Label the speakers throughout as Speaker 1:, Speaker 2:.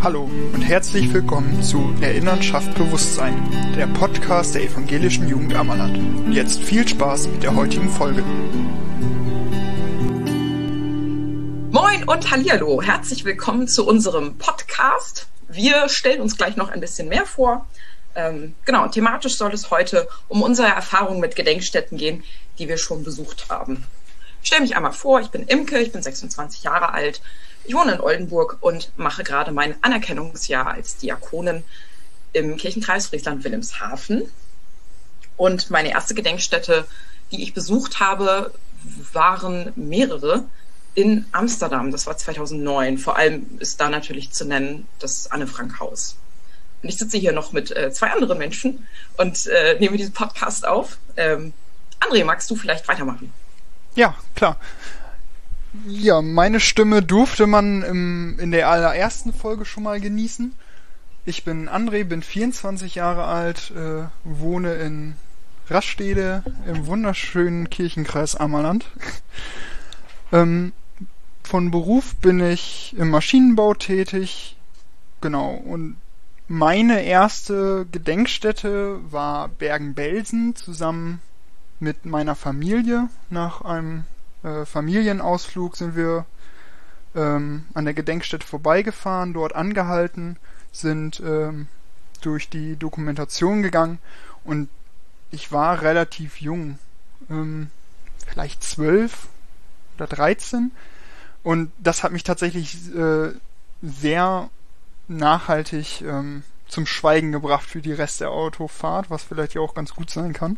Speaker 1: Hallo und herzlich willkommen zu Erinnern schafft Bewusstsein, der Podcast der Evangelischen Jugend Ammerland. Und jetzt viel Spaß mit der heutigen Folge.
Speaker 2: Moin und hallihallo, herzlich willkommen zu unserem Podcast. Wir stellen uns gleich noch ein bisschen mehr vor. Thematisch soll es heute um unsere Erfahrungen mit Gedenkstätten gehen, die wir schon besucht haben. Ich stelle mich einmal vor, ich bin Imke, ich bin 26 Jahre alt, ich wohne in Oldenburg und mache gerade mein Anerkennungsjahr als Diakonin im Kirchenkreis Friesland-Wilhelmshaven. Und meine erste Gedenkstätte, die ich besucht habe, waren mehrere in Amsterdam. Das war 2009. Vor allem ist da natürlich zu nennen das Anne-Frank-Haus. Und ich sitze hier noch mit zwei anderen Menschen und nehme diesen Podcast auf. André, magst du vielleicht weitermachen?
Speaker 1: Ja, klar. Ja, meine Stimme durfte man in der allerersten Folge schon mal genießen. Ich bin André, bin 24 Jahre alt, wohne in Rastede im wunderschönen Kirchenkreis Ammerland. Von Beruf bin ich im Maschinenbau tätig. Genau, und meine erste Gedenkstätte war Bergen-Belsen zusammen mit meiner Familie. Nach einem Familienausflug sind wir an der Gedenkstätte vorbeigefahren, dort angehalten, sind durch die Dokumentation gegangen und ich war relativ jung, vielleicht 12 oder 13, und das hat mich tatsächlich sehr nachhaltig zum Schweigen gebracht für die Rest der Autofahrt, was vielleicht ja auch ganz gut sein kann.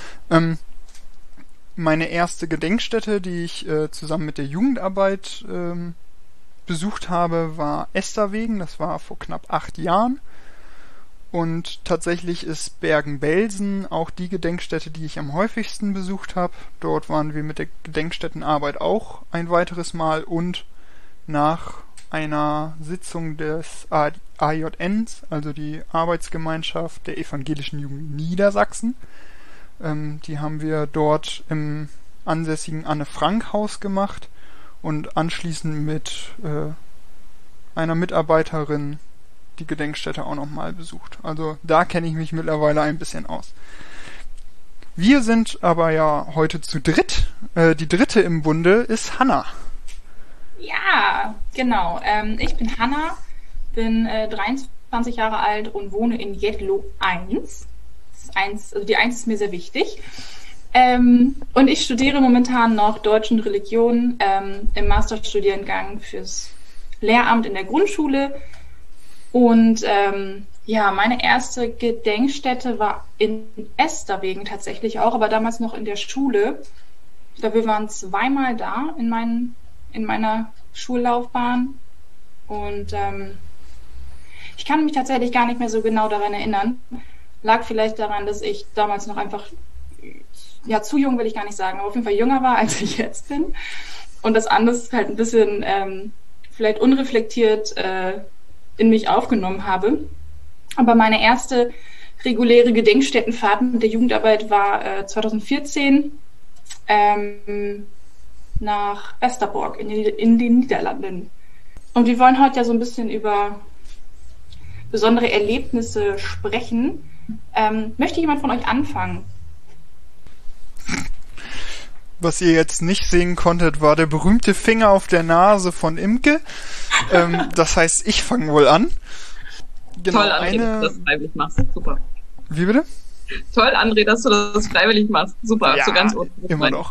Speaker 1: Meine erste Gedenkstätte, die ich zusammen mit der Jugendarbeit besucht habe, war Esterwegen. Das war vor knapp 8 Jahren. Und tatsächlich ist Bergen-Belsen auch die Gedenkstätte, die ich am häufigsten besucht habe. Dort waren wir mit der Gedenkstättenarbeit auch ein weiteres Mal und nach einer Sitzung des AJNs, also die Arbeitsgemeinschaft der Evangelischen Jugend Niedersachsen. Die haben wir dort im ansässigen Anne-Frank-Haus gemacht und anschließend mit einer Mitarbeiterin die Gedenkstätte auch nochmal besucht. Also da kenne ich mich mittlerweile ein bisschen aus. Wir sind aber ja heute zu dritt. Die dritte im Bunde ist Hanna.
Speaker 3: Ja, genau. Ich bin Hanna, bin 23 Jahre alt und wohne in Jedlo 1. Die 1 ist mir sehr wichtig. Und ich studiere momentan noch Deutsch und Religion im Masterstudiengang fürs Lehramt in der Grundschule. Und meine erste Gedenkstätte war in Esterwegen tatsächlich auch, aber damals noch in der Schule. Ich glaube, wir waren 2-mal da in meiner Schullaufbahn. Und ich kann mich tatsächlich gar nicht mehr so genau daran erinnern. Lag vielleicht daran, dass ich damals noch einfach, zu jung will ich gar nicht sagen, aber auf jeden Fall jünger war, als ich jetzt bin. Und das alles halt ein bisschen vielleicht unreflektiert in mich aufgenommen habe. Aber meine erste reguläre Gedenkstättenfahrt mit der Jugendarbeit war 2014 nach Westerbork in den Niederlanden. Und wir wollen heute ja so ein bisschen über besondere Erlebnisse sprechen. Möchte jemand von euch anfangen?
Speaker 1: Was ihr jetzt nicht sehen konntet, war der berühmte Finger auf der Nase von Imke. Das heißt, ich fange wohl an.
Speaker 2: Genau, toll, André, dass du das freiwillig machst. Super.
Speaker 1: Wie bitte?
Speaker 2: Toll, André, dass du das freiwillig machst. Super,
Speaker 1: ja,
Speaker 2: so ganz
Speaker 1: immer noch.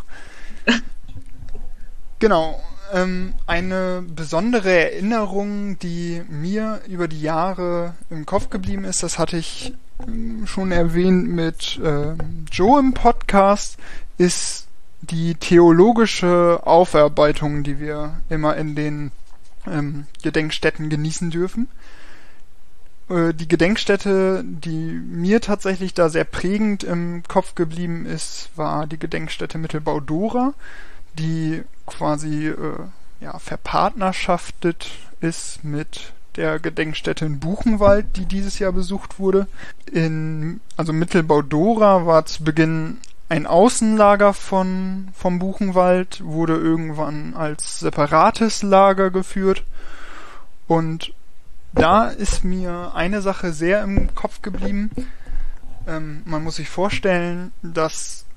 Speaker 1: Genau. Eine besondere Erinnerung, die mir über die Jahre im Kopf geblieben ist, das hatte ich schon erwähnt mit Joe im Podcast, ist die theologische Aufarbeitung, die wir immer in den Gedenkstätten genießen dürfen. Die Gedenkstätte, die mir tatsächlich da sehr prägend im Kopf geblieben ist, war die Gedenkstätte Mittelbau-Dora, die quasi verpartnerschaftet ist mit der Gedenkstätte in Buchenwald, die dieses Jahr besucht wurde. Mittelbau-Dora war zu Beginn ein Außenlager vom Buchenwald, wurde irgendwann als separates Lager geführt und da ist mir eine Sache sehr im Kopf geblieben. Man muss sich vorstellen, dass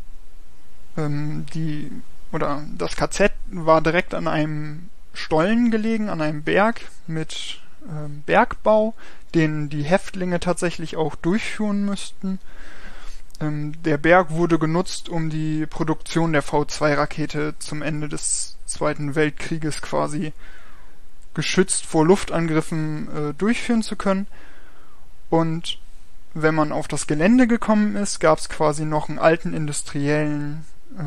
Speaker 1: das KZ war direkt an einem Stollen gelegen, an einem Berg mit Bergbau, den die Häftlinge tatsächlich auch durchführen müssten. Der Berg wurde genutzt, um die Produktion der V2-Rakete zum Ende des Zweiten Weltkrieges quasi geschützt vor Luftangriffen durchführen zu können. Und wenn man auf das Gelände gekommen ist, gab es quasi noch einen alten industriellen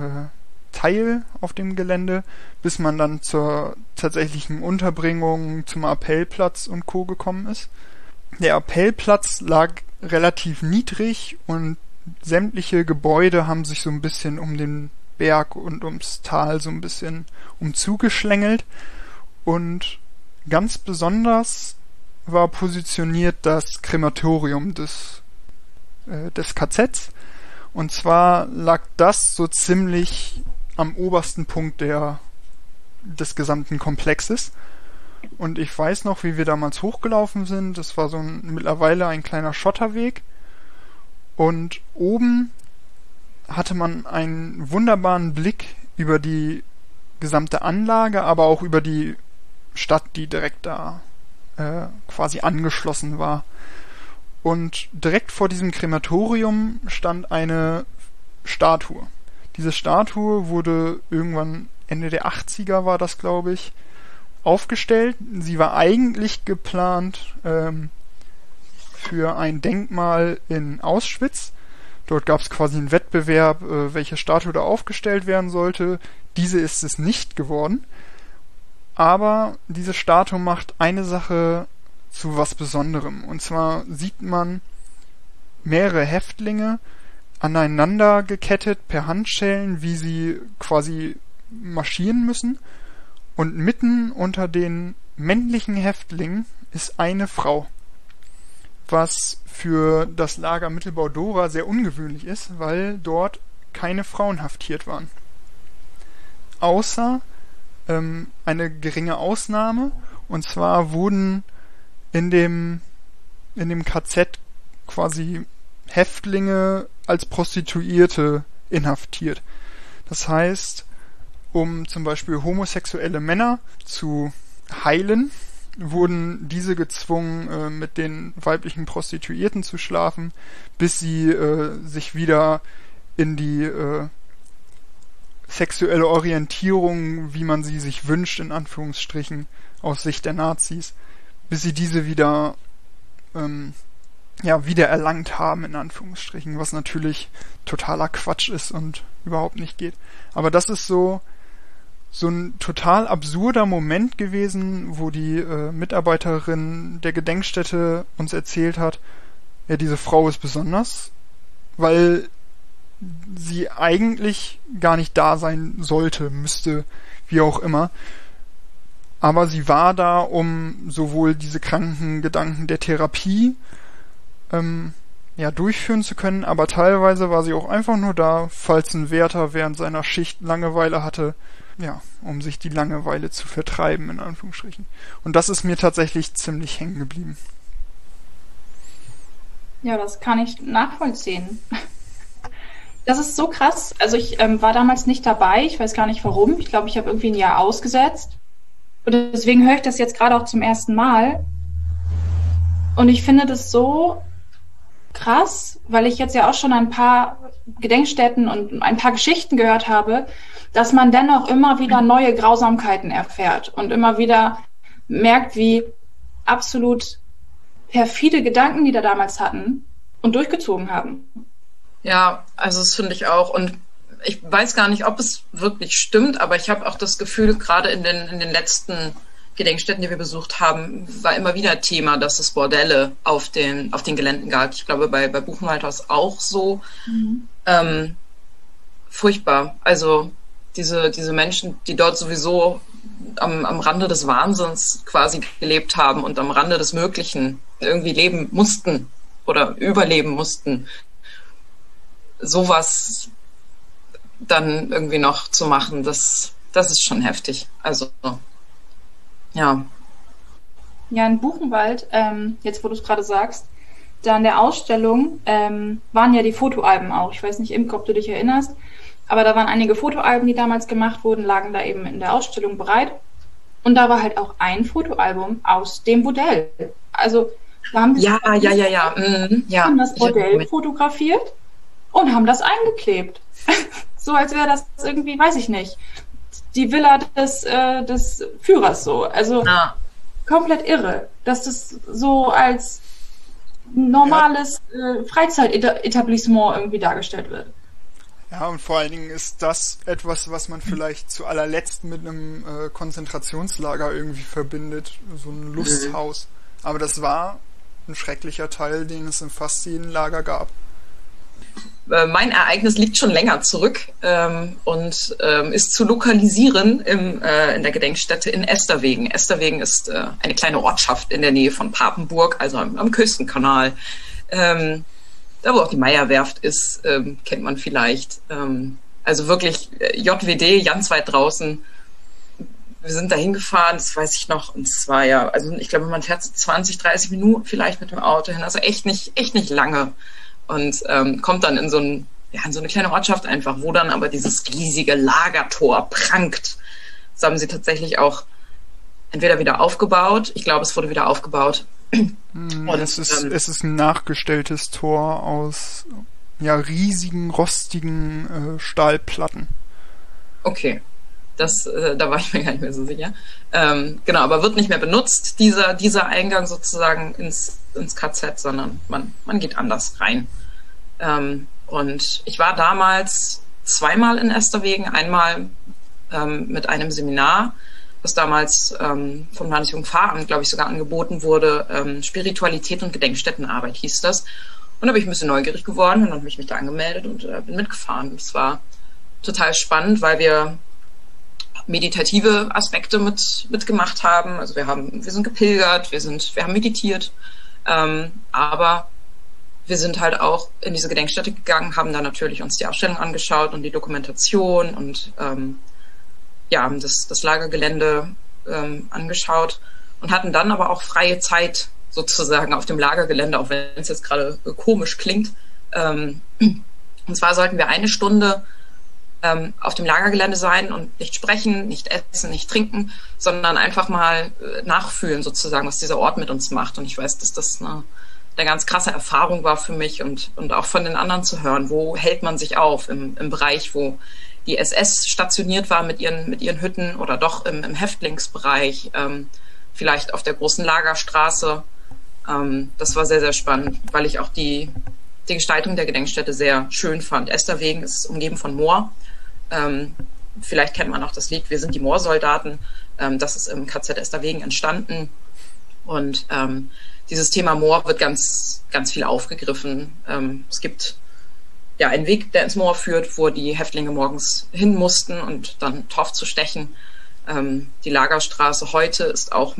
Speaker 1: Teil auf dem Gelände, bis man dann zur tatsächlichen Unterbringung zum Appellplatz und Co. gekommen ist. Der Appellplatz lag relativ niedrig und sämtliche Gebäude haben sich so ein bisschen um den Berg und ums Tal so ein bisschen umzugeschlängelt. Und ganz besonders war positioniert das Krematorium des KZs. Und zwar lag das so ziemlich am obersten Punkt des gesamten Komplexes. Und ich weiß noch, wie wir damals hochgelaufen sind. Das war mittlerweile ein kleiner Schotterweg. Und oben hatte man einen wunderbaren Blick über die gesamte Anlage, aber auch über die Stadt, die direkt da quasi angeschlossen war. Und direkt vor diesem Krematorium stand eine Statue. Diese Statue wurde irgendwann Ende der 80er, war das, glaube ich, aufgestellt. Sie war eigentlich geplant für ein Denkmal in Auschwitz. Dort gab es quasi einen Wettbewerb, welche Statue da aufgestellt werden sollte. Diese ist es nicht geworden. Aber diese Statue macht eine Sache zu was Besonderem. Und zwar sieht man mehrere Häftlinge aneinander gekettet per Handschellen, wie sie quasi marschieren müssen. Und mitten unter den männlichen Häftlingen ist eine Frau. Was für das Lager Mittelbau-Dora sehr ungewöhnlich ist, weil dort keine Frauen haftiert waren. Außer eine geringe Ausnahme, und zwar wurden in dem KZ quasi Häftlinge als Prostituierte inhaftiert. Das heißt, um zum Beispiel homosexuelle Männer zu heilen, wurden diese gezwungen, mit den weiblichen Prostituierten zu schlafen, bis sie sich wieder in die sexuelle Orientierung, wie man sie sich wünscht, in Anführungsstrichen, aus Sicht der Nazis, bis sie diese wieder wieder erlangt haben, in Anführungsstrichen, was natürlich totaler Quatsch ist und überhaupt nicht geht. Aber das ist so ein total absurder Moment gewesen, wo die Mitarbeiterin der Gedenkstätte uns erzählt hat, ja, diese Frau ist besonders, weil sie eigentlich gar nicht da sein sollte, müsste, wie auch immer. Aber sie war da, um sowohl diese kranken Gedanken der Therapie durchführen zu können, aber teilweise war sie auch einfach nur da, falls ein Wärter während seiner Schicht Langeweile hatte, um sich die Langeweile zu vertreiben, in Anführungsstrichen. Und das ist mir tatsächlich ziemlich hängen geblieben.
Speaker 3: Ja, das kann ich nachvollziehen. Das ist so krass. Also ich war damals nicht dabei. Ich weiß gar nicht warum. Ich glaube, ich habe irgendwie ein Jahr ausgesetzt. Und deswegen höre ich das jetzt gerade auch zum ersten Mal. Und ich finde das so krass, weil ich jetzt ja auch schon ein paar Gedenkstätten und ein paar Geschichten gehört habe, dass man dennoch immer wieder neue Grausamkeiten erfährt und immer wieder merkt, wie absolut perfide Gedanken die da damals hatten und durchgezogen haben.
Speaker 2: Ja, also das finde ich auch. Und ich weiß gar nicht, ob es wirklich stimmt, aber ich habe auch das Gefühl, gerade in den letzten Gedenkstätten, die wir besucht haben, war immer wieder Thema, dass es Bordelle auf den Geländen gab. Ich glaube, bei Buchenwald war es auch so. Furchtbar. Also diese Menschen, die dort sowieso am Rande des Wahnsinns quasi gelebt haben und am Rande des Möglichen irgendwie leben mussten oder überleben mussten, sowas dann irgendwie noch zu machen, das ist schon heftig. Also, ja.
Speaker 3: Ja, in Buchenwald, jetzt wo du es gerade sagst, da in der Ausstellung waren ja die Fotoalben auch. Ich weiß nicht, Imke, ob du dich erinnerst, aber da waren einige Fotoalben, die damals gemacht wurden, lagen da eben in der Ausstellung bereit. Und da war halt auch ein Fotoalbum aus dem Bordell. Also da haben die haben das Bordell fotografiert und haben das eingeklebt. So als wäre das irgendwie, weiß ich nicht, die Villa des Führers so. Also komplett irre, dass das so als normales Freizeitetablissement irgendwie dargestellt wird.
Speaker 1: Ja, und vor allen Dingen ist das etwas, was man vielleicht zu allerletzt mit einem Konzentrationslager irgendwie verbindet, so ein Lusthaus. Aber das war ein schrecklicher Teil, den es in fast jedem Lager gab.
Speaker 2: Mein Ereignis liegt schon länger zurück und ist zu lokalisieren in der Gedenkstätte in Esterwegen. Esterwegen ist eine kleine Ortschaft in der Nähe von Papenburg, also am Küstenkanal. Da, wo auch die Meierwerft ist, kennt man vielleicht. Also wirklich JWD, ganz weit draußen. Wir sind da hingefahren, das weiß ich noch. Und es war ja, also ich glaube, man fährt so 20, 30 Minuten vielleicht mit dem Auto hin. Also echt nicht lange. Und kommt dann in so eine kleine Ortschaft einfach, wo dann aber dieses riesige Lagertor prangt. Das haben sie tatsächlich auch entweder wieder aufgebaut. Ich glaube, es wurde wieder aufgebaut.
Speaker 1: Und es ist ein nachgestelltes Tor aus riesigen, rostigen Stahlplatten.
Speaker 2: Okay, da war ich mir gar nicht mehr so sicher. Genau, aber wird nicht mehr benutzt, dieser Eingang sozusagen ins KZ, sondern man geht anders rein. Und ich war damals zweimal in Esterwegen, einmal mit einem Seminar, was damals vom Landesjugendpfarramt, glaube ich, sogar angeboten wurde. Spiritualität und Gedenkstättenarbeit hieß das. Und da bin ich ein bisschen neugierig geworden und habe mich da angemeldet und bin mitgefahren. Es war total spannend, weil wir meditative Aspekte mitgemacht haben. Also wir sind gepilgert, wir haben meditiert, aber wir sind halt auch in diese Gedenkstätte gegangen, haben da natürlich uns die Ausstellung angeschaut und die Dokumentation und haben das Lagergelände angeschaut und hatten dann aber auch freie Zeit sozusagen auf dem Lagergelände, auch wenn es jetzt gerade komisch klingt. Und zwar sollten wir 1 Stunde auf dem Lagergelände sein und nicht sprechen, nicht essen, nicht trinken, sondern einfach mal nachfühlen sozusagen, was dieser Ort mit uns macht. Und ich weiß, dass das eine ganz krasse Erfahrung war für mich und auch von den anderen zu hören, wo hält man sich auf im Bereich, wo die SS stationiert war mit ihren Hütten oder doch im Häftlingsbereich, vielleicht auf der großen Lagerstraße. Das war sehr, sehr spannend, weil ich auch die Gestaltung der Gedenkstätte sehr schön fand. Esterwegen ist umgeben von Moor. Vielleicht kennt man auch das Lied Wir sind die Moorsoldaten. Das ist im KZ Esterwegen entstanden. Und dieses Thema Moor wird ganz, ganz viel aufgegriffen. Es gibt einen Weg, der ins Moor führt, wo die Häftlinge morgens hin mussten und dann Torf zu stechen. Die Lagerstraße heute ist auch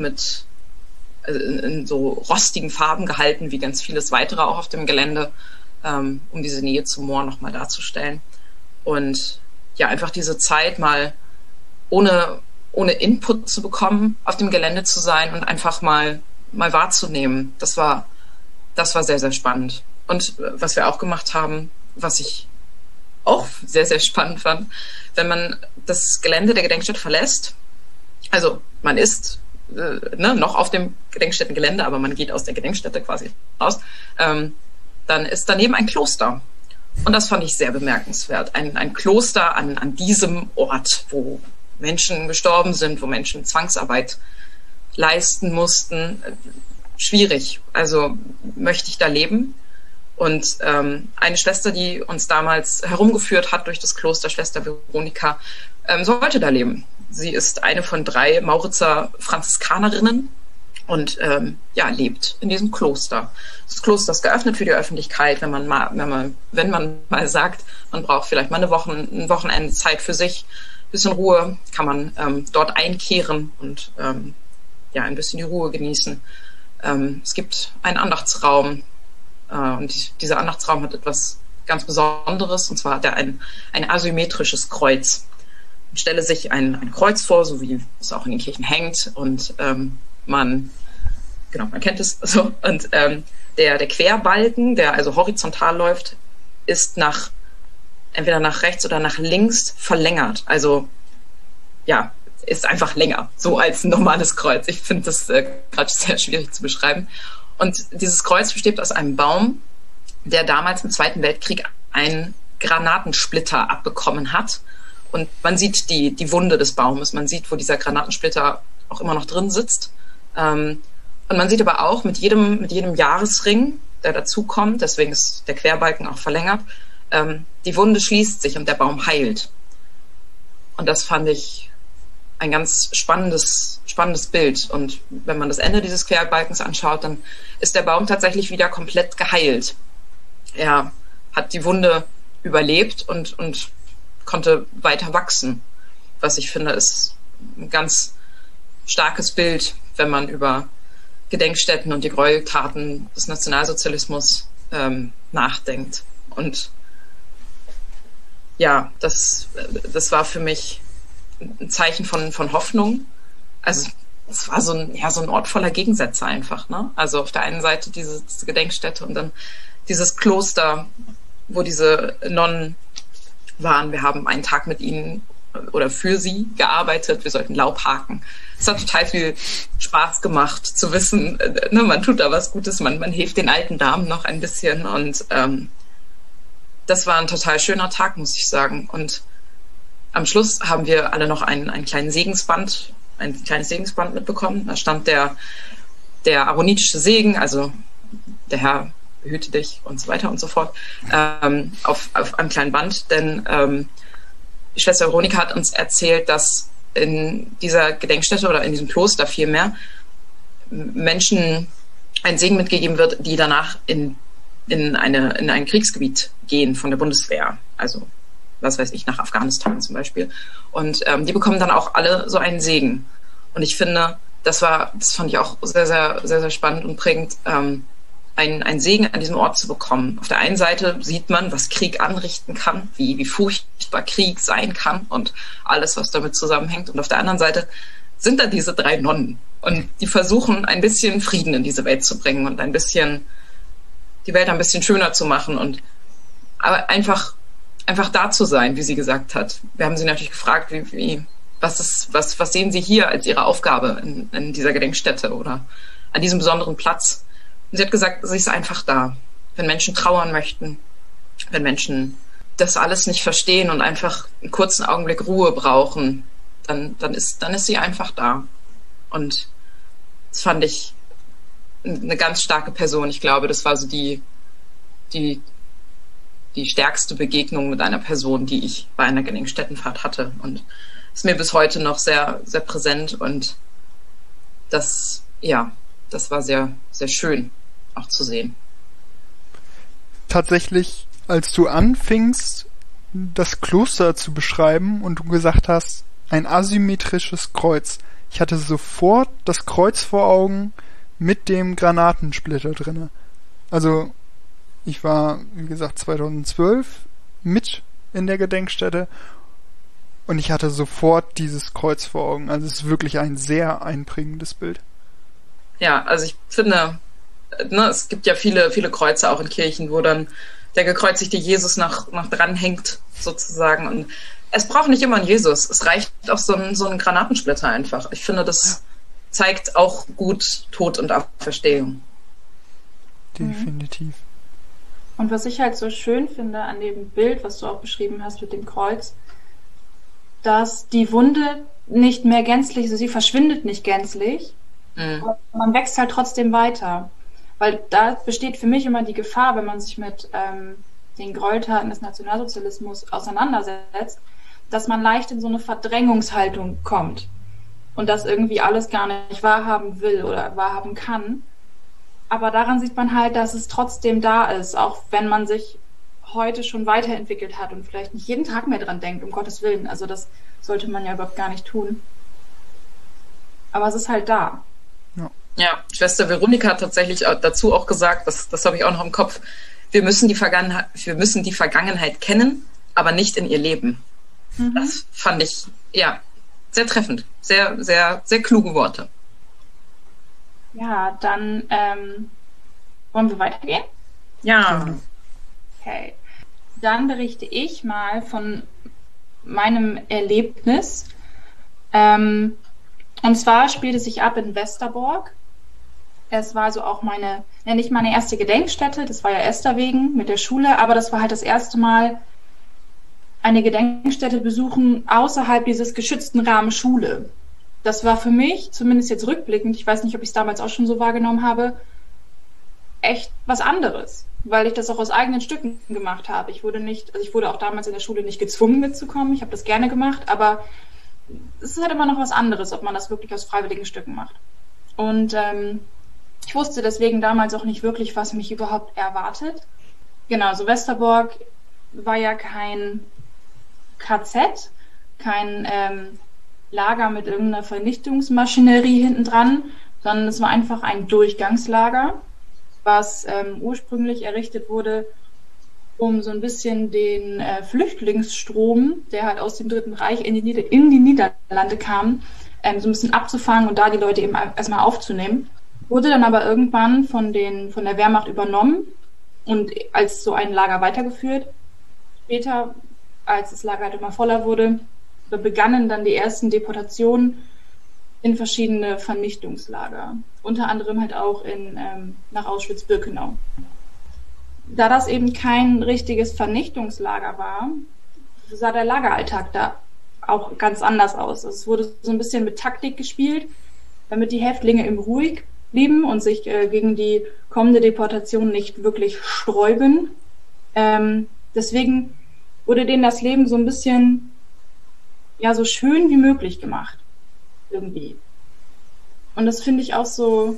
Speaker 2: in so rostigen Farben gehalten, wie ganz vieles weitere auch auf dem Gelände, um diese Nähe zum Moor nochmal darzustellen. Und einfach diese Zeit mal ohne Input zu bekommen, auf dem Gelände zu sein und einfach mal wahrzunehmen. Das war sehr, sehr spannend. Und was wir auch gemacht haben, was ich auch sehr, sehr spannend fand, wenn man das Gelände der Gedenkstätte verlässt, also man ist noch auf dem Gedenkstättengelände, aber man geht aus der Gedenkstätte quasi raus, dann ist daneben ein Kloster. Und das fand ich sehr bemerkenswert. Ein Kloster an diesem Ort, wo Menschen gestorben sind, wo Menschen Zwangsarbeit leisten mussten. Schwierig. Also möchte ich da leben? Und eine Schwester, die uns damals herumgeführt hat durch das Kloster, Schwester Veronika, sollte da leben. Sie ist eine von 3 Mauritzer Franziskanerinnen und lebt in diesem Kloster. Das Kloster ist geöffnet für die Öffentlichkeit, wenn man mal sagt, man braucht vielleicht mal ein Wochenende Zeit für sich, ein bisschen Ruhe, kann man dort einkehren und ein bisschen die Ruhe genießen. Es gibt einen Andachtsraum und dieser Andachtsraum hat etwas ganz Besonderes, und zwar hat er ein asymmetrisches Kreuz. Man stelle sich ein Kreuz vor, so wie es auch in den Kirchen hängt, und man genau, man kennt es so. Und der Querbalken, der also horizontal läuft, ist entweder nach rechts oder nach links verlängert. Also ja, ist einfach länger, so als ein normales Kreuz. Ich finde das gerade sehr schwierig zu beschreiben. Und dieses Kreuz besteht aus einem Baum, der damals im Zweiten Weltkrieg einen Granatensplitter abbekommen hat. Und man sieht die Wunde des Baumes, man sieht, wo dieser Granatensplitter auch immer noch drin sitzt. Und man sieht aber auch mit jedem Jahresring, der dazukommt, deswegen ist der Querbalken auch verlängert, die Wunde schließt sich und der Baum heilt. Und das fand ich ein ganz spannendes Bild. Und wenn man das Ende dieses Querbalkens anschaut, dann ist der Baum tatsächlich wieder komplett geheilt. Er hat die Wunde überlebt und konnte weiter wachsen. Was ich finde, ist ein ganz starkes Bild, wenn man über Gedenkstätten und die Gräueltaten des Nationalsozialismus nachdenkt. Und ja, das war für mich ein Zeichen von Hoffnung. Also es war so ein Ort voller Gegensätze einfach, ne? Also auf der einen Seite diese Gedenkstätte und dann dieses Kloster, wo diese Nonnen waren. Wir haben einen Tag mit ihnen oder für sie gearbeitet. Wir sollten Laub haken. Es hat total viel Spaß gemacht zu wissen, ne, man tut da was Gutes, man hilft den alten Damen noch ein bisschen und das war ein total schöner Tag, muss ich sagen. Und am Schluss haben wir alle noch ein kleines Segensband mitbekommen. Da stand der aaronitische Segen, also der Herr behüte dich und so weiter und so fort, auf einem kleinen Band. Denn die Schwester Veronika hat uns erzählt, dass in dieser Gedenkstätte oder in diesem Kloster vielmehr Menschen ein Segen mitgegeben wird, die danach in ein Kriegsgebiet gehen von der Bundeswehr. Also, was weiß ich, nach Afghanistan zum Beispiel. Und die bekommen dann auch alle so einen Segen. Und ich finde, das fand ich auch sehr, sehr, sehr, sehr spannend und prägend, einen Segen an diesem Ort zu bekommen. Auf der einen Seite sieht man, was Krieg anrichten kann, wie furchtbar Krieg sein kann und alles, was damit zusammenhängt. Und auf der anderen Seite sind da diese 3 Nonnen. Und die versuchen, ein bisschen Frieden in diese Welt zu bringen und die Welt ein bisschen schöner zu machen aber einfach da zu sein, wie sie gesagt hat. Wir haben sie natürlich gefragt, was sehen Sie hier als Ihre Aufgabe in dieser Gedenkstätte oder an diesem besonderen Platz? Und sie hat gesagt, sie ist einfach da. Wenn Menschen trauern möchten, wenn Menschen das alles nicht verstehen und einfach einen kurzen Augenblick Ruhe brauchen, dann ist sie einfach da. Und das fand ich eine ganz starke Person. Ich glaube, das war so die stärkste Begegnung mit einer Person, die ich bei einer Gedenkstättenfahrt hatte. Und ist mir bis heute noch sehr, sehr präsent. Und das war sehr, sehr schön auch zu sehen.
Speaker 1: Tatsächlich, als du anfingst, das Kloster zu beschreiben und du gesagt hast, ein asymmetrisches Kreuz. Ich hatte sofort das Kreuz vor Augen mit dem Granatensplitter drinne. Also, ich war, wie gesagt, 2012 mit in der Gedenkstätte und ich hatte sofort dieses Kreuz vor Augen. Also es ist wirklich ein sehr einprägendes Bild.
Speaker 2: Ja, also ich finde, es gibt ja viele, viele Kreuze auch in Kirchen, wo dann der gekreuzigte Jesus noch dran hängt, sozusagen. Und es braucht nicht immer einen Jesus. Es reicht auch so ein Granatensplitter einfach. Ich finde, das zeigt auch gut Tod und Auferstehung.
Speaker 1: Definitiv.
Speaker 3: Und was ich halt so schön finde an dem Bild, was du auch beschrieben hast mit dem Kreuz, dass die Wunde nicht mehr gänzlich, also sie verschwindet nicht gänzlich, aber man wächst halt trotzdem weiter. Weil da besteht für mich immer die Gefahr, wenn man sich mit den Gräueltaten des Nationalsozialismus auseinandersetzt, dass man leicht in so eine Verdrängungshaltung kommt und das irgendwie alles gar nicht wahrhaben will oder wahrhaben kann. Aber daran sieht man halt, dass es trotzdem da ist, auch wenn man sich heute schon weiterentwickelt hat und vielleicht nicht jeden Tag mehr dran denkt, um Gottes Willen. Also das sollte man ja überhaupt gar nicht tun. Aber es ist halt da.
Speaker 2: Ja, Schwester Veronika hat tatsächlich dazu auch gesagt, das habe ich auch noch im Kopf, wir müssen die Vergangenheit kennen, aber nicht in ihr Leben. Mhm. Das fand ich, sehr treffend. Sehr, sehr, sehr kluge Worte.
Speaker 3: Ja, dann wollen wir weitergehen?
Speaker 2: Ja.
Speaker 3: Okay. Dann berichte ich mal von meinem Erlebnis. Und zwar spielte es sich ab in Westerbork. Es war also auch nicht meine erste Gedenkstätte, das war ja Esterwegen mit der Schule, aber das war halt das erste Mal eine Gedenkstätte besuchen außerhalb dieses geschützten Rahmens Schule. Das war für mich, zumindest jetzt rückblickend, ich weiß nicht, ob ich es damals auch schon so wahrgenommen habe, echt was anderes, weil ich das auch aus eigenen Stücken gemacht habe. Ich wurde auch damals in der Schule nicht gezwungen mitzukommen, ich habe das gerne gemacht, aber es ist halt immer noch was anderes, ob man das wirklich aus freiwilligen Stücken macht. Und ich wusste deswegen damals auch nicht wirklich, was mich überhaupt erwartet. Genau, so Westerbork war ja kein KZ, kein Lager mit irgendeiner Vernichtungsmaschinerie hinten dran, sondern es war einfach ein Durchgangslager, was ursprünglich errichtet wurde, um so ein bisschen den Flüchtlingsstrom, der halt aus dem Dritten Reich in die Niederlande kam, so ein bisschen abzufangen und da die Leute eben erstmal aufzunehmen. Wurde dann aber irgendwann von der Wehrmacht übernommen und als so ein Lager weitergeführt. Später, als das Lager halt immer voller wurde, begannen dann die ersten Deportationen in verschiedene Vernichtungslager. Unter anderem halt auch nach Auschwitz-Birkenau. Da das eben kein richtiges Vernichtungslager war, sah der Lageralltag da auch ganz anders aus. Also es wurde so ein bisschen mit Taktik gespielt, damit die Häftlinge eben ruhig blieben und sich gegen die kommende Deportation nicht wirklich sträuben. Deswegen wurde denen das Leben so ein bisschen so schön wie möglich gemacht. Irgendwie. Und das finde ich auch so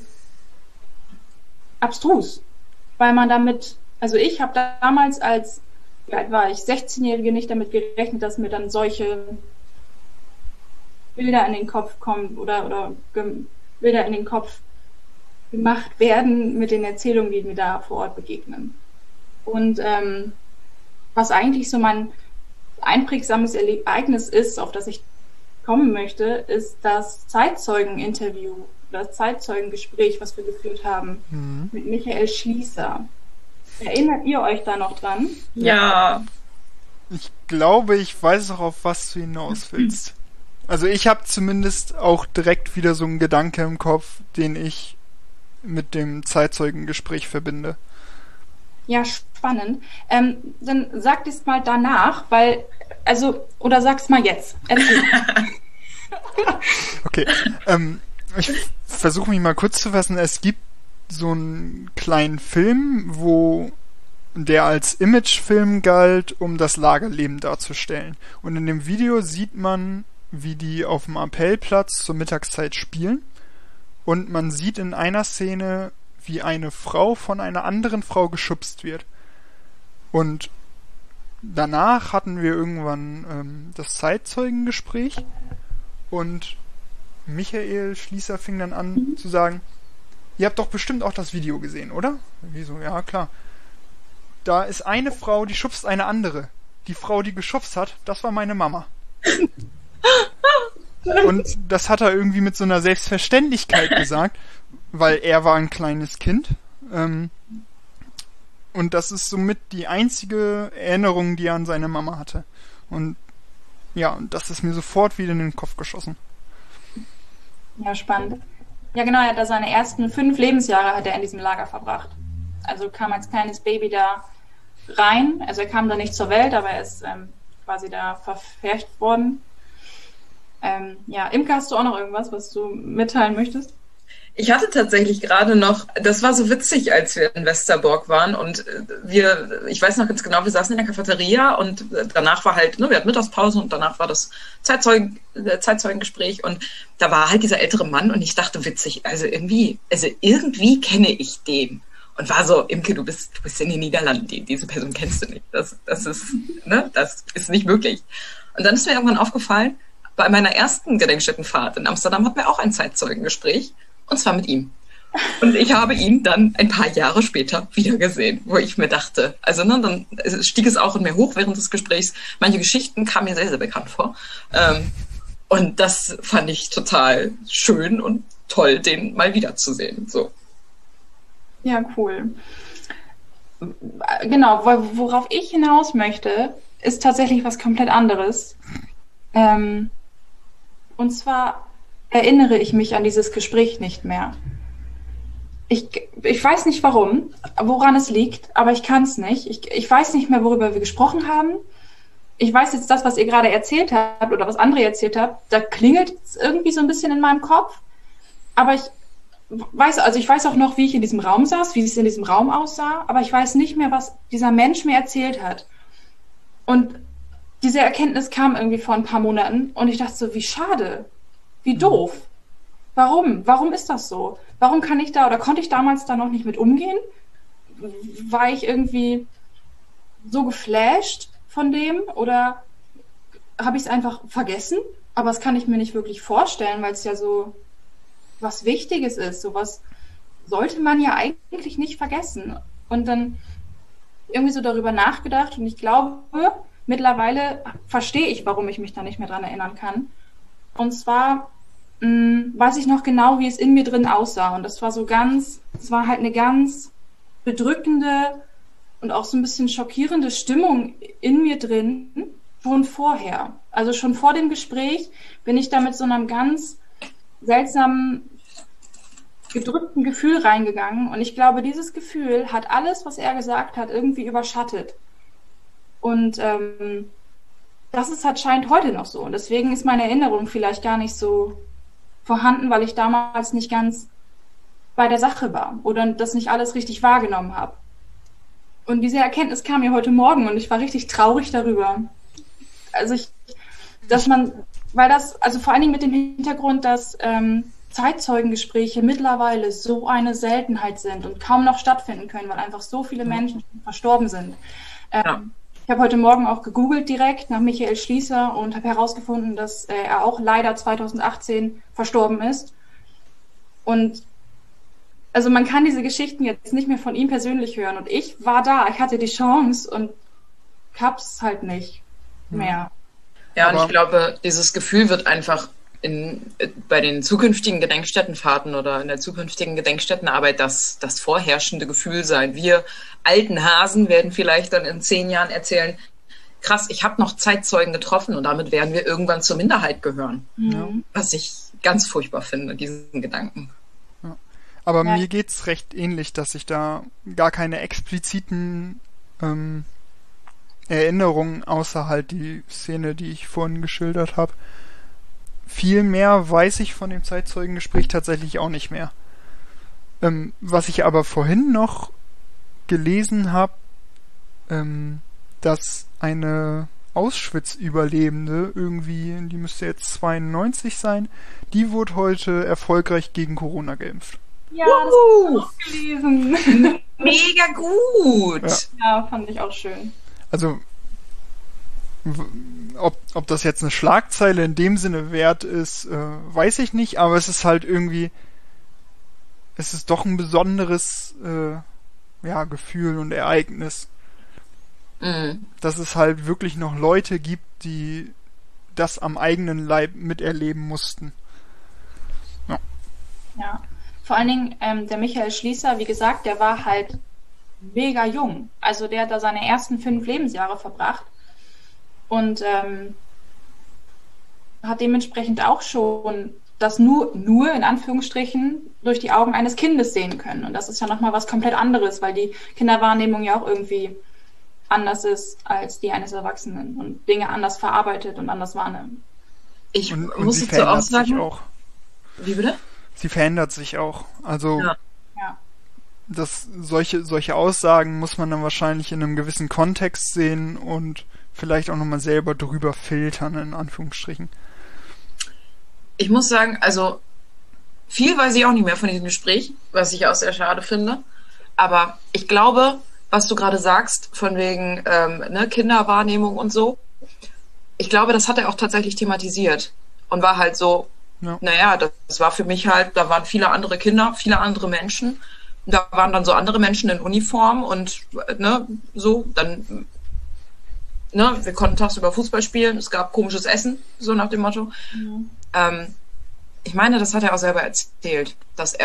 Speaker 3: abstrus, weil man damit, also ich habe damals wie alt war ich, 16-Jährige nicht damit gerechnet, dass mir dann solche Bilder in den Kopf kommen oder Bilder in den Kopf gemacht werden mit den Erzählungen, die mir da vor Ort begegnen. Und was eigentlich so mein einprägsames Ereignis ist, auf das ich kommen möchte, ist das Zeitzeugeninterview, das Zeitzeugengespräch, was wir geführt haben mit Michael Schließer. Erinnert ihr euch da noch dran?
Speaker 2: Ja.
Speaker 1: Ich glaube, ich weiß auch, auf was du hinaus willst. Also ich habe zumindest auch direkt wieder so einen Gedanke im Kopf, den ich mit dem Zeitzeugengespräch verbinde.
Speaker 3: Ja, spannend. Dann sag es mal danach, oder sag's mal jetzt.
Speaker 1: Okay, ich versuche mich mal kurz zu fassen. Es gibt so einen kleinen Film, der als Imagefilm galt, um das Lagerleben darzustellen. Und in dem Video sieht man, wie die auf dem Appellplatz zur Mittagszeit spielen. Und man sieht in einer Szene, wie eine Frau von einer anderen Frau geschubst wird. Und danach hatten wir irgendwann das Zeitzeugengespräch und Michael Schließer fing dann an zu sagen, ihr habt doch bestimmt auch das Video gesehen, oder? Wieso? Ja, klar. Da ist eine Frau, die schubst eine andere. Die Frau, die geschubst hat, das war meine Mama. Und das hat er irgendwie mit so einer Selbstverständlichkeit gesagt, weil er war ein kleines Kind. Und das ist somit die einzige Erinnerung, die er an seine Mama hatte. Und ja, das ist mir sofort wieder in den Kopf geschossen.
Speaker 3: Ja, spannend. Ja, genau, er hat da seine ersten 5 Lebensjahre hat er in diesem Lager verbracht. Also kam als kleines Baby da rein. Also er kam da nicht zur Welt, aber er ist quasi da verfercht worden. Imke, hast du auch noch irgendwas, was du mitteilen möchtest?
Speaker 2: Ich hatte tatsächlich gerade noch, das war so witzig, als wir in Westerbork waren und ich weiß noch ganz genau, wir saßen in der Cafeteria und danach war halt, wir hatten Mittagspause und danach war das Zeitzeuggespräch und da war halt dieser ältere Mann und ich dachte, witzig, also irgendwie kenne ich den. Und war so, Imke, du bist in den Niederlanden, diese Person kennst du nicht. Das ist nicht möglich. Und dann ist mir irgendwann aufgefallen, bei meiner ersten Gedenkstättenfahrt in Amsterdam hatten wir auch ein Zeitzeugengespräch. Und zwar mit ihm. Und ich habe ihn dann ein paar Jahre später wieder gesehen, wo ich mir dachte, dann stieg es auch in mir hoch während des Gesprächs. Manche Geschichten kamen mir sehr, sehr bekannt vor. Und das fand ich total schön und toll, den mal wiederzusehen. So.
Speaker 3: Ja, cool. Genau, worauf ich hinaus möchte, ist tatsächlich was komplett anderes. Und zwar erinnere ich mich an dieses Gespräch nicht mehr. Ich weiß nicht woran es liegt, aber ich kann es nicht. Ich weiß nicht mehr, worüber wir gesprochen haben. Ich weiß jetzt das, was ihr gerade erzählt habt oder was André erzählt habt, da klingelt es irgendwie so ein bisschen in meinem Kopf. Aber ich weiß auch noch, wie ich in diesem Raum saß, wie es in diesem Raum aussah, aber ich weiß nicht mehr, was dieser Mensch mir erzählt hat. Und diese Erkenntnis kam irgendwie vor ein paar Monaten und ich dachte so, wie schade, wie doof. Warum? Warum ist das so? Warum konnte ich damals da noch nicht mit umgehen? War ich irgendwie so geflasht von dem oder habe ich es einfach vergessen? Aber das kann ich mir nicht wirklich vorstellen, weil es ja so was Wichtiges ist. Sowas sollte man ja eigentlich nicht vergessen. Und dann irgendwie so darüber nachgedacht und ich glaube, mittlerweile verstehe ich, warum ich mich da nicht mehr dran erinnern kann. Und zwar weiß ich noch genau, wie es in mir drin aussah. Und das war halt eine ganz bedrückende und auch so ein bisschen schockierende Stimmung in mir drin, schon vorher. Also schon vor dem Gespräch bin ich da mit so einem ganz seltsamen, gedrückten Gefühl reingegangen. Und ich glaube, dieses Gefühl hat alles, was er gesagt hat, irgendwie überschattet. Und das ist anscheinend heute noch so. Und deswegen ist meine Erinnerung vielleicht gar nicht so vorhanden, weil ich damals nicht ganz bei der Sache war oder das nicht alles richtig wahrgenommen habe. Und diese Erkenntnis kam mir heute Morgen und ich war richtig traurig darüber. Also vor allen Dingen mit dem Hintergrund, dass Zeitzeugengespräche mittlerweile so eine Seltenheit sind und kaum noch stattfinden können, weil einfach so viele Menschen verstorben sind. Ich habe heute Morgen auch gegoogelt direkt nach Michael Schließer und habe herausgefunden, dass er auch leider 2018 verstorben ist. Und also man kann diese Geschichten jetzt nicht mehr von ihm persönlich hören. Und ich war da, ich hatte die Chance und hab's halt nicht mehr.
Speaker 2: Ja, und ich glaube, dieses Gefühl wird einfach bei den zukünftigen Gedenkstättenfahrten oder in der zukünftigen Gedenkstättenarbeit das vorherrschende Gefühl sein. Wir alten Hasen werden vielleicht dann in 10 Jahren erzählen, krass, ich habe noch Zeitzeugen getroffen und damit werden wir irgendwann zur Minderheit gehören. Ja. Was ich ganz furchtbar finde, diesen Gedanken.
Speaker 1: Ja. Aber mir geht's recht ähnlich, dass ich da gar keine expliziten Erinnerungen, außer halt die Szene, die ich vorhin geschildert habe. Viel mehr weiß ich von dem Zeitzeugengespräch tatsächlich auch nicht mehr. Was ich aber vorhin noch gelesen habe, dass eine Auschwitz-Überlebende, irgendwie, die müsste jetzt 92 sein, die wurde heute erfolgreich gegen Corona geimpft.
Speaker 3: Ja, das habe ich auch gelesen.
Speaker 2: Mega gut!
Speaker 3: Ja, fand ich auch schön.
Speaker 1: Also, ob das jetzt eine Schlagzeile in dem Sinne wert ist, weiß ich nicht, aber es ist halt irgendwie, es ist doch ein besonderes Gefühl und Ereignis. Dass es halt wirklich noch Leute gibt, die das am eigenen Leib miterleben mussten.
Speaker 3: Ja. Vor allen Dingen der Michael Schließer, wie gesagt, der war halt mega jung. Also der hat da seine ersten 5 Lebensjahre verbracht und hat dementsprechend auch schon das nur in Anführungsstrichen durch die Augen eines Kindes sehen können. Und das ist ja nochmal was komplett anderes, weil die Kinderwahrnehmung ja auch irgendwie anders ist als die eines Erwachsenen und Dinge anders verarbeitet und anders wahrnimmt.
Speaker 2: Ich muss dazu auch sagen, wie bitte?
Speaker 1: Sie verändert sich auch. Also solche Aussagen muss man dann wahrscheinlich in einem gewissen Kontext sehen und vielleicht auch nochmal selber drüber filtern, in Anführungsstrichen.
Speaker 2: Ich muss sagen, also viel weiß ich auch nicht mehr von diesem Gespräch, was ich auch sehr schade finde. Aber ich glaube, was du gerade sagst, von wegen Kinderwahrnehmung und so, ich glaube, das hat er auch tatsächlich thematisiert und war halt so, das war für mich halt, da waren viele andere Kinder, viele andere Menschen, da waren dann so andere Menschen in Uniform und dann wir konnten tagsüber Fußball spielen, es gab komisches Essen, so nach dem Motto. ich meine, das hat er auch selber erzählt, dass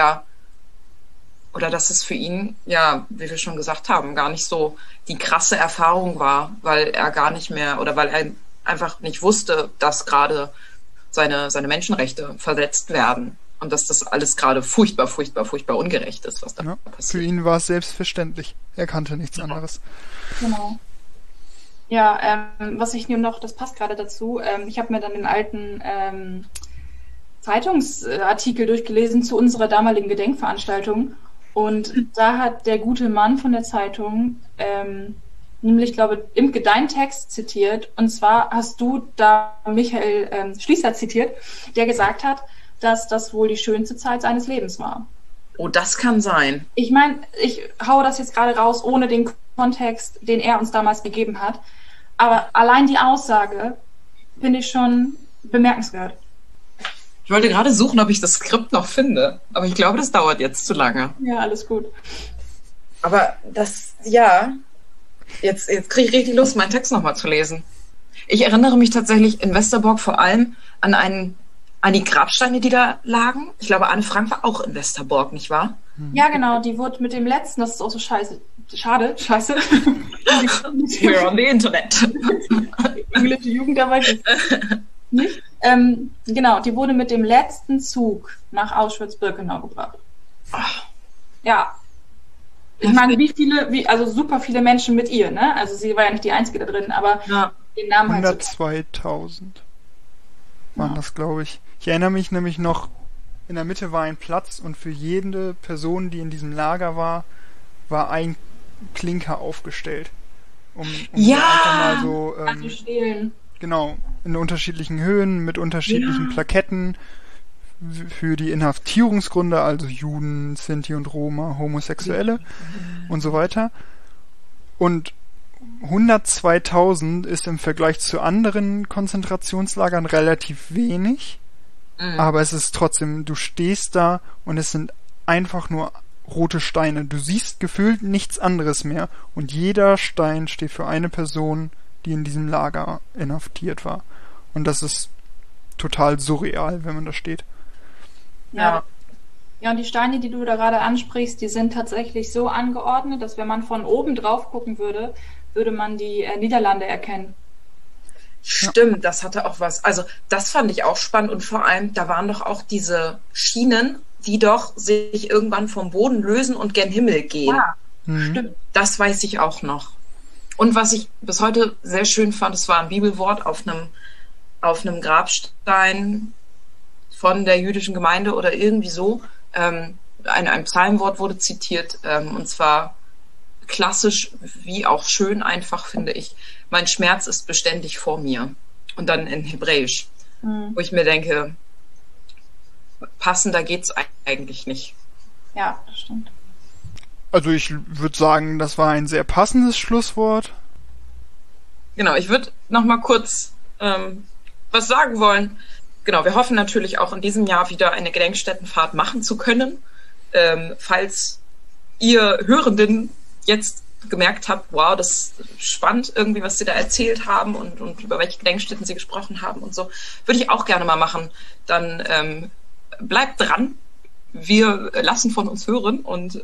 Speaker 2: es für ihn, ja, wie wir schon gesagt haben, gar nicht so die krasse Erfahrung war, weil er gar nicht mehr oder weil er einfach nicht wusste, dass gerade seine Menschenrechte verletzt werden und dass das alles gerade furchtbar, furchtbar, furchtbar ungerecht ist, was da passiert.
Speaker 1: Für ihn war es selbstverständlich. Er kannte nichts anderes.
Speaker 3: Genau. Ja, was ich nur noch, das passt gerade dazu, ich habe mir dann den alten Zeitungsartikel durchgelesen zu unserer damaligen Gedenkveranstaltung und da hat der gute Mann von der Zeitung nämlich, glaube ich, Imke deinen Text zitiert und zwar hast du da Michael Schließer zitiert, der gesagt hat, dass das wohl die schönste Zeit seines Lebens war.
Speaker 2: Oh, das kann sein.
Speaker 3: Ich meine, ich hau das jetzt gerade raus, ohne den Kontext, den er uns damals gegeben hat. Aber allein die Aussage finde ich schon bemerkenswert.
Speaker 2: Ich wollte gerade suchen, ob ich das Skript noch finde. Aber ich glaube, das dauert jetzt zu lange.
Speaker 3: Ja, alles gut.
Speaker 2: Aber das, ja, jetzt kriege ich richtig Lust, meinen Text nochmal zu lesen. Ich erinnere mich tatsächlich in Westerbork vor allem an die Grabsteine, die da lagen. Ich glaube, Anne Frank war auch in Westerbork, nicht wahr?
Speaker 3: Ja, genau. Die wurde mit dem letzten, das ist auch so scheiße. Scheiße.
Speaker 2: We're on the Internet.
Speaker 3: Englische Jugendarbeit ist nicht. Genau, die wurde mit dem letzten Zug nach Auschwitz-Birkenau gebracht.
Speaker 2: Ach.
Speaker 3: Ja. Ich meine, also super viele Menschen mit ihr, ne? Also sie war ja nicht die Einzige da drin, aber den Namen
Speaker 1: 102.000 waren das, glaube ich. Ich erinnere mich nämlich noch, in der Mitte war ein Platz und für jede Person, die in diesem Lager war ein Klinker aufgestellt. Um einfach mal so
Speaker 3: stehlen.
Speaker 1: Genau, in unterschiedlichen Höhen, mit unterschiedlichen Plaketten für die Inhaftierungsgründe, also Juden, Sinti und Roma, Homosexuelle und so weiter. Und 102.000 ist im Vergleich zu anderen Konzentrationslagern relativ wenig, aber es ist trotzdem, du stehst da und es sind einfach nur rote Steine. Du siehst gefühlt nichts anderes mehr und jeder Stein steht für eine Person, die in diesem Lager inhaftiert war. Und das ist total surreal, wenn man da steht.
Speaker 3: Ja. Ja, und die Steine, die du da gerade ansprichst, die sind tatsächlich so angeordnet, dass wenn man von oben drauf gucken würde, würde man die Niederlande erkennen.
Speaker 2: Stimmt, das hatte auch was. Also das fand ich auch spannend und vor allem, da waren doch auch diese Schienen, die doch sich irgendwann vom Boden lösen und gen Himmel gehen.
Speaker 3: Ja, stimmt.
Speaker 2: Das weiß ich auch noch. Und was ich bis heute sehr schön fand, es war ein Bibelwort auf einem Grabstein von der jüdischen Gemeinde oder irgendwie so. Ein Psalmwort wurde zitiert, und zwar klassisch wie auch schön einfach, finde ich. Mein Schmerz ist beständig vor mir. Und dann in Hebräisch, wo ich mir denke, passender geht's eigentlich nicht.
Speaker 3: Ja, das stimmt.
Speaker 1: Also ich würde sagen, das war ein sehr passendes Schlusswort.
Speaker 2: Genau, ich würde noch mal kurz was sagen wollen. Genau, wir hoffen natürlich auch in diesem Jahr wieder eine Gedenkstättenfahrt machen zu können. Falls ihr Hörenden jetzt gemerkt habt, wow, das ist spannend irgendwie, was sie da erzählt haben und über welche Gedenkstätten sie gesprochen haben und so, würde ich auch gerne mal machen. Dann bleibt dran. Wir lassen von uns hören und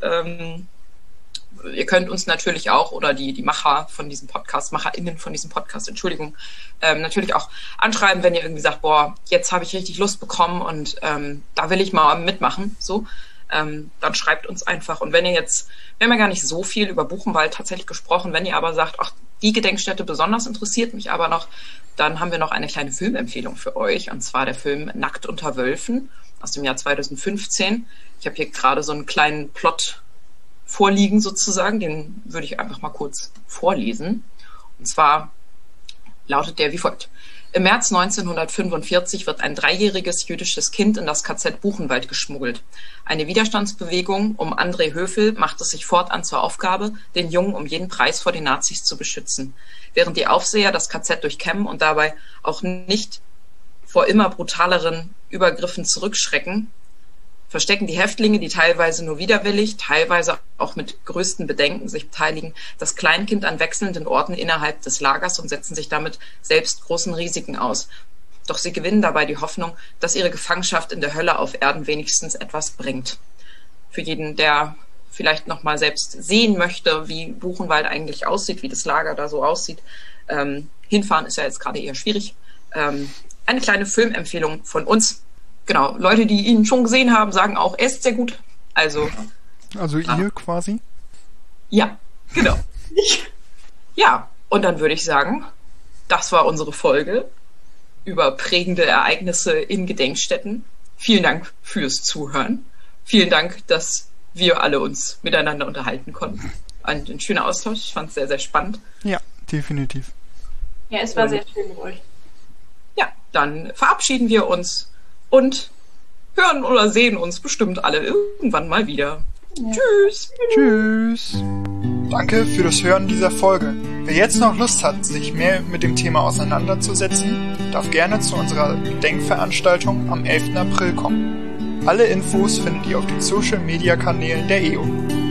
Speaker 2: ihr könnt uns natürlich auch, oder die Macher von diesem Podcast, MacherInnen von diesem Podcast, Entschuldigung, natürlich auch anschreiben, wenn ihr irgendwie sagt, boah, jetzt habe ich richtig Lust bekommen und da will ich mal mitmachen, so. Dann schreibt uns einfach. Und wenn ihr jetzt, wir haben ja gar nicht so viel über Buchenwald tatsächlich gesprochen, wenn ihr aber sagt, ach, die Gedenkstätte besonders interessiert mich aber noch, dann haben wir noch eine kleine Filmempfehlung für euch, und zwar der Film Nackt unter Wölfen aus dem Jahr 2015. Ich habe hier gerade so einen kleinen Plot vorliegen sozusagen, den würde ich einfach mal kurz vorlesen. Und zwar lautet der wie folgt. Im März 1945 wird ein 3-jähriges jüdisches Kind in das KZ Buchenwald geschmuggelt. Eine Widerstandsbewegung um André Höfel macht es sich fortan zur Aufgabe, den Jungen um jeden Preis vor den Nazis zu beschützen. Während die Aufseher das KZ durchkämmen und dabei auch nicht vor immer brutaleren Übergriffen zurückschrecken, verstecken die Häftlinge, die teilweise nur widerwillig, teilweise auch mit größten Bedenken sich beteiligen, das Kleinkind an wechselnden Orten innerhalb des Lagers und setzen sich damit selbst großen Risiken aus. Doch sie gewinnen dabei die Hoffnung, dass ihre Gefangenschaft in der Hölle auf Erden wenigstens etwas bringt. Für jeden, der vielleicht nochmal selbst sehen möchte, wie Buchenwald eigentlich aussieht, wie das Lager da so aussieht. Hinfahren ist ja jetzt gerade eher schwierig. Eine kleine Filmempfehlung von uns. Genau, Leute, die ihn schon gesehen haben, sagen auch, er ist sehr gut. Also
Speaker 1: ihr quasi?
Speaker 2: Ja, genau. Ja, und dann würde ich sagen, das war unsere Folge über prägende Ereignisse in Gedenkstätten. Vielen Dank fürs Zuhören. Vielen Dank, dass wir alle uns miteinander unterhalten konnten. Ein schöner Austausch. Ich fand es sehr, sehr spannend.
Speaker 1: Ja, definitiv.
Speaker 3: Ja, es war sehr schön mit euch.
Speaker 2: Ja, dann verabschieden wir uns und hören oder sehen uns bestimmt alle irgendwann mal wieder. Ja. Tschüss.
Speaker 1: Tschüss. Danke für das Hören dieser Folge. Wer jetzt noch Lust hat, sich mehr mit dem Thema auseinanderzusetzen, darf gerne zu unserer Gedenkveranstaltung am 11. April kommen. Alle Infos findet ihr auf den Social-Media-Kanälen der EO.